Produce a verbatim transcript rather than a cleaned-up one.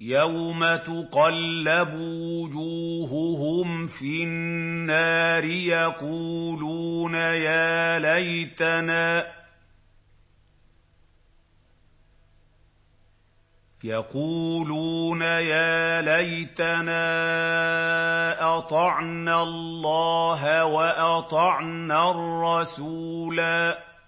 يَوْمَ تُقَلَّبُ وُجُوهُهُمْ فِي النَّارِ يَقُولُونَ يَا لَيْتَنَا يَقُولُونَ يَا لَيْتَنَا أَطَعْنَا اللَّهَ وَأَطَعْنَا الرَّسُولَا